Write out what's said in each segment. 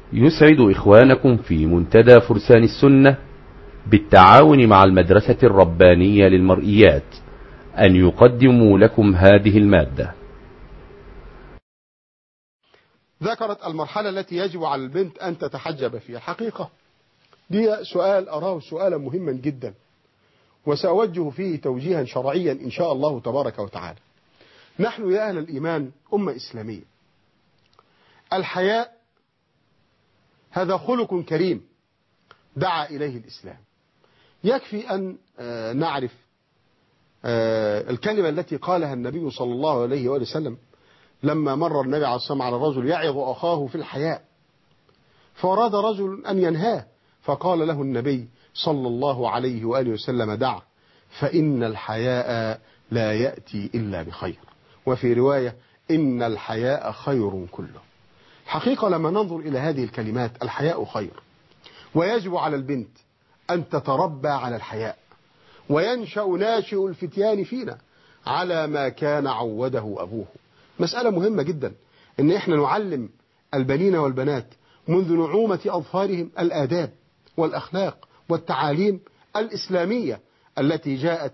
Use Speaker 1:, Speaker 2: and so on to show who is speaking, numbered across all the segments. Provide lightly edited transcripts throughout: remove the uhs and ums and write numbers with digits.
Speaker 1: يسعد إخوانكم في منتدى فرسان السنة بالتعاون مع المدرسة الربانية للمرئيات أن يقدموا لكم هذه المادة.
Speaker 2: ذكرت المرحلة التي يجب على البنت أن تتحجب فيها. الحقيقة دي سؤال أراه سؤالا مهما جدا، وسأوجه فيه توجيها شرعيا إن شاء الله تبارك وتعالى. نحن يا أهل الإيمان أمة إسلامية. الحياء هذا خلق كريم دعا إليه الإسلام. يكفي أن نعرف الكلمة التي قالها النبي صلى الله عليه وسلم لما مر النبي عليه الصلاة والسلام على الرجل يعظ أخاه في الحياء، فأراد رجل أن ينهاه، فقال له النبي صلى الله عليه وآله وسلم: دع، فإن الحياء لا يأتي إلا بخير. وفي رواية: إن الحياء خير كله. حقيقة لما ننظر إلى هذه الكلمات، الحياء خير، ويجب على البنت أن تتربى على الحياء، وينشأ ناشئ الفتيان فينا على ما كان عوده أبوه. مسألة مهمة جدا إن إحنا نعلم البنين والبنات منذ نعومة أظفارهم الآداب والأخلاق والتعاليم الإسلامية التي جاءت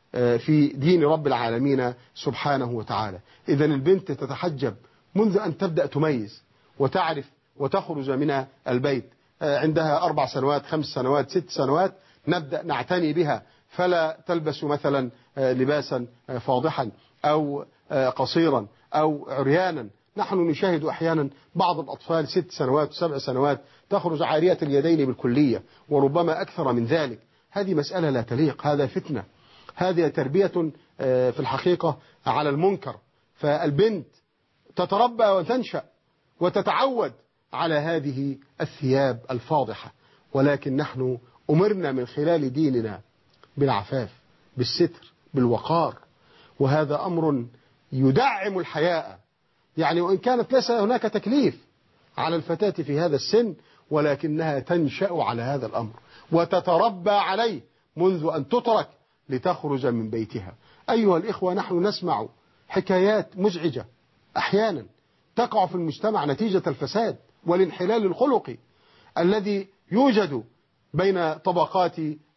Speaker 2: في دين رب العالمين سبحانه وتعالى. إذا البنت تتحجب منذ أن تبدأ تميز وتعرف وتخرج من البيت. عندها 4 سنوات 5 سنوات 6 سنوات نبدأ نعتني بها، فلا تلبس مثلا لباسا فاضحا أو قصيرا أو عريانا. نحن نشاهد أحيانا بعض الأطفال 6 سنوات و7 سنوات تخرج عارية اليدين بالكلية، وربما أكثر من ذلك. هذه مسألة لا تليق، هذا فتنة، هذه تربية في الحقيقة على المنكر. فالبنت تتربى وتنشأ وتتعود على هذه الثياب الفاضحة، ولكن نحن أمرنا من خلال ديننا بالعفاف، بالستر، بالوقار، وهذا أمر يدعم الحياء. يعني وإن كانت ليس هناك تكليف على الفتاة في هذا السن، ولكنها تنشأ على هذا الأمر وتتربى عليه منذ أن تترك لتخرج من بيتها. أيها الإخوة، نحن نسمع حكايات مزعجة أحيانا تقع في المجتمع نتيجة الفساد والانحلال الخلقي الذي يوجد بين طبقات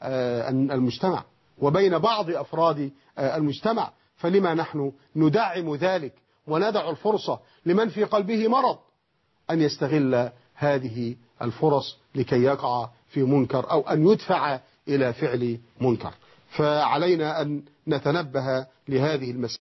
Speaker 2: المجتمع وبين بعض أفراد المجتمع. فلما نحن ندعم ذلك وندع الفرصة لمن في قلبه مرض أن يستغل هذه الفرص لكي يقع في منكر أو أن يدفع إلى فعل منكر؟ فعلينا أن نتنبه لهذه المسألة.